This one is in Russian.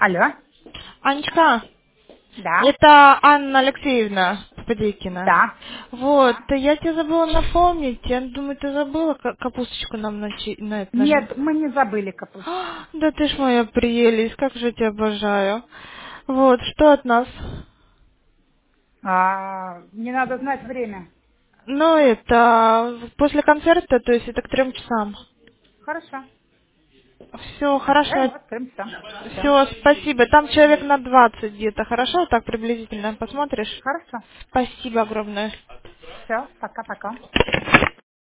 Алло. Анечка, Да. это Анна Алексеевна Подейкина. Да. Вот, я тебе забыла напомнить, я думаю, ты забыла капусточку нам на это Нет, мы не забыли капусточку. Да ты ж моя прелесть, как же я тебя обожаю. Вот, что от нас? Мне надо знать время. Ну, это после концерта, то есть это к 3 часам. Хорошо. Все, хорошо. Открываем, откроем все. Все. Все, спасибо. Там человек на 20 где-то, хорошо? Так приблизительно посмотришь? Хорошо. Спасибо огромное. Все. Пока-пока.